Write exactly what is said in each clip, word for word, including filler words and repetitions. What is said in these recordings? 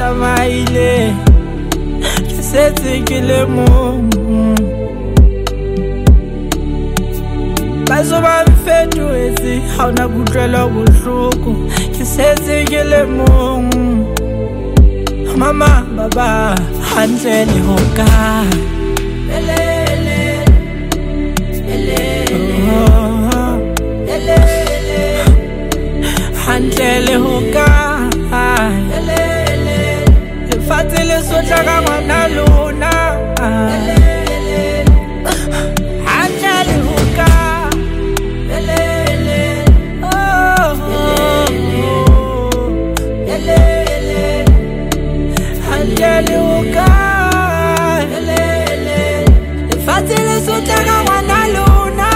tsamaile ke setse ke le mong bazo ba mfetoetse ha ona kutlwela bohloko ke setse ke le mong mama baba hantle le hoka elele elele hantle le hoka elele le fatile sotla ka ngwana lona hantle le hoka elele oh elele hantle le hoka elele le fatile sotla ka ngwana lona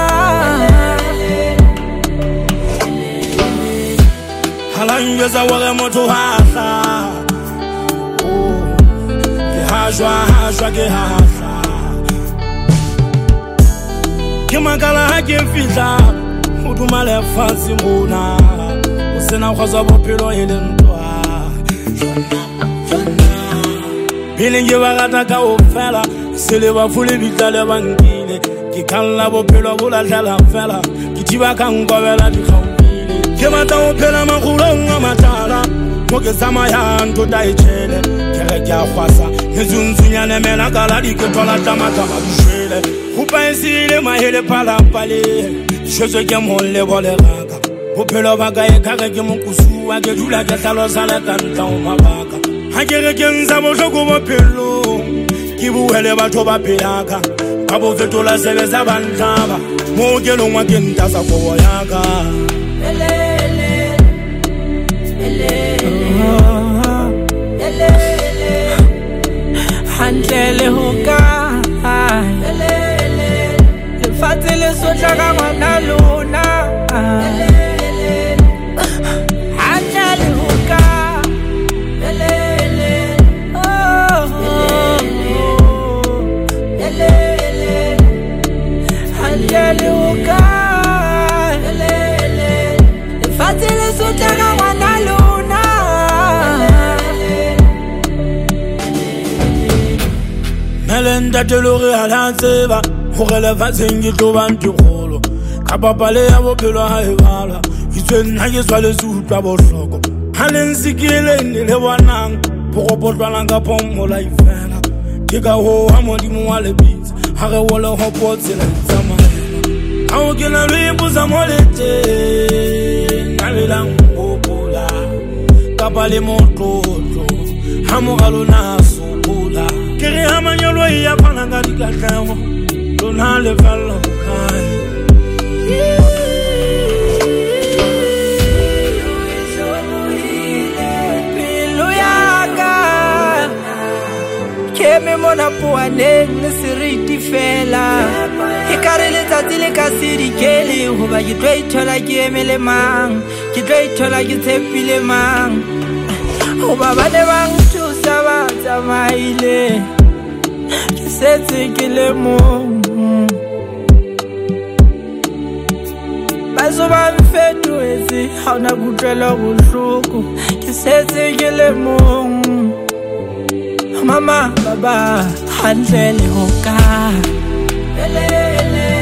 halangeza wale moto hasa oh ke hajwa hajwa ke hasa ke makala ha ke fitla o dumale fansi mona o sena khwaza bophelo e le ntwa bilinge ba gata ka o fela se le ba fule bitale bankile ke kalla bophelo bola dlala fela ke tiba ka ngobela di khaupile ke mata o phela magulong a matala mo ke samaya ntho dai tshele ke re ke a khwasa nezunzunyane mela kala di ke tola tamata ba bushele go paisile mahele pala pale shozo ke mo le bole raka bophelo ba ka e kaka ke mokusuwa ke dula ke hlalosa le ka ntla o mabaka ha ke re ke nza bohloko bophelo ke buele batho ba pelaka ba bo fetola sebetsa bantlaba mo ke longwa ke ntasa kobo yaka elele elele elele hantle le hoka elele le fatile sotla ka ngwana lona elele hantle le hoka elele oh elele hantle le hoka elele le fatile sotla ka ngwana lona melenda te lore ala tseba hore le vatseng ke tlo bantu kholo ka papale ya bophelo ha e bala itsweng ha ke tswa le sutwa bohloko ha le nsikile ne le bonang bogopotlwana ka pomola ifela ke ka ho ha modimo wa le bitsa ha re wole hopotse le tsamaya ha o ke na le buza molete na le lang opola ka pale motlotlo ha mogalo na sokola ke re ha manyolo ya phana ka dikatlago lona le valo kai me mona poaneng le seriti fela e kare letsatsi le ka sedikele hoba ke tlo ithola ke emele mang ke tlo ithola ke tshepile mang hoba ba ne bang thusa ba tsamaile ke setse ke le mong bazo ba mfetoetse ha ona kutlwela bohloko ke setse ke le mong mama baba hantle le hoka elele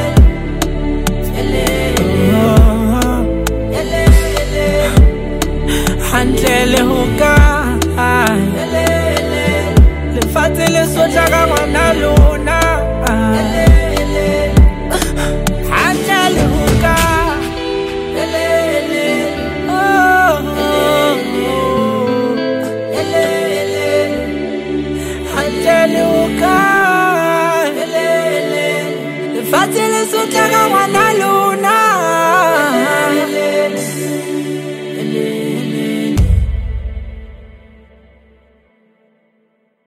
elele elele hantle le hoka elele le fatile sotla ka ngwana lona elele hantle le hoka elele oh elele hantle le hoka elele le fatile sotla ka